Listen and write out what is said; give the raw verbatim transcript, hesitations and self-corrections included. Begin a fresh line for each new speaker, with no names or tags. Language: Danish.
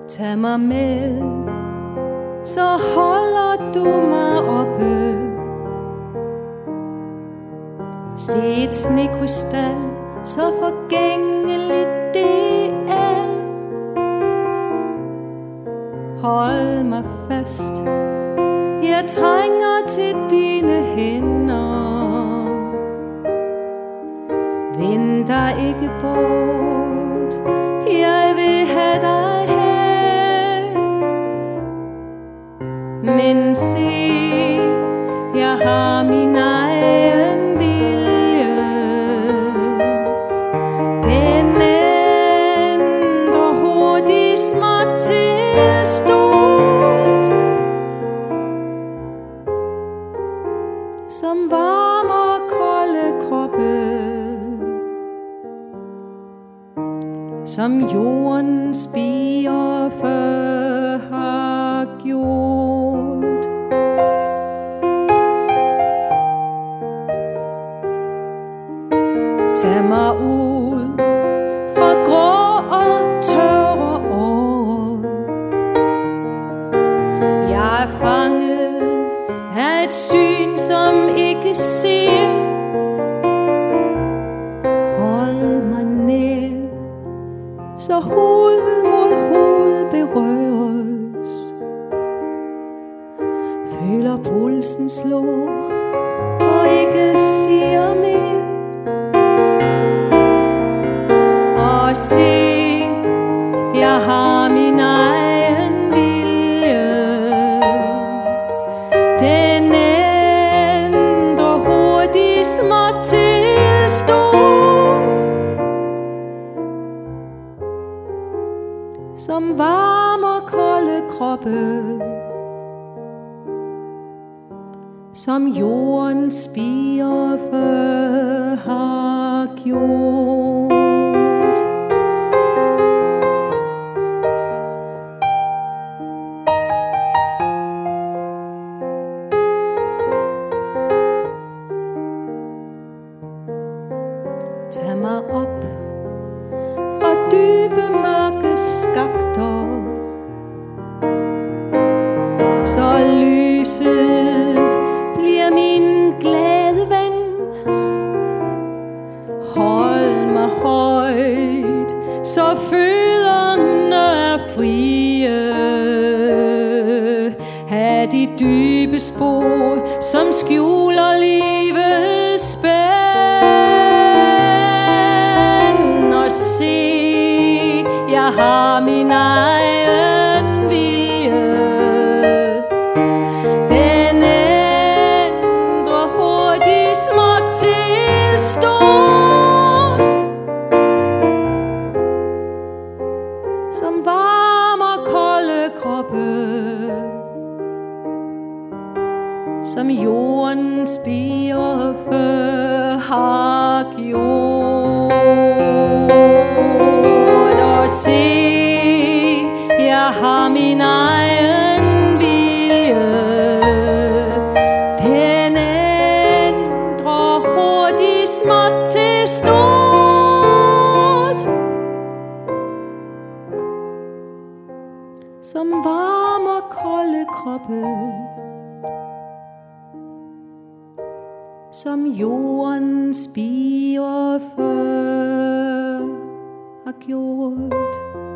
Tag mig med, så holder du mig oppe. Se et snekrystal, så forgængeligt det er. Hold mig fast, jeg trænger til dine hænder. Vind dig ikke bort, jeg vil have dig her. Men se, jeg har min egen vilje. Den ændrer hurtigt småt til stort, som varmer kolde kroppe, som jorden spirer før har gjort. Tag mig ud fra grå og tørre år. Jeg er fanget af et syn, som ikke ser. Hold mig nær, så hoved mod hoved berøres. Føler pulsen slå og ikke siger mere. Og se, jeg har min egen vilje. Den ændrer hurtigt småt til stort, som varmer kolde kroppe, som jorden spirer før har gjort. Tag mig op fra dybe mørke skakter, så lyset bliver min glade ven. Hold mig højt, så fødderne er frie. Ha' de dybe spor, som skjuler livets spænd. Og se, jeg har min egen vilje. Den ændrer hurtigt småt til stort, som varmer kolde kroppe, som jorden spirer før har gjort. Og se, jeg har min egen vilje. Den ændrer hurtigt småt til stort, som varmer kolde kroppe, som jorden spirer før har gjort.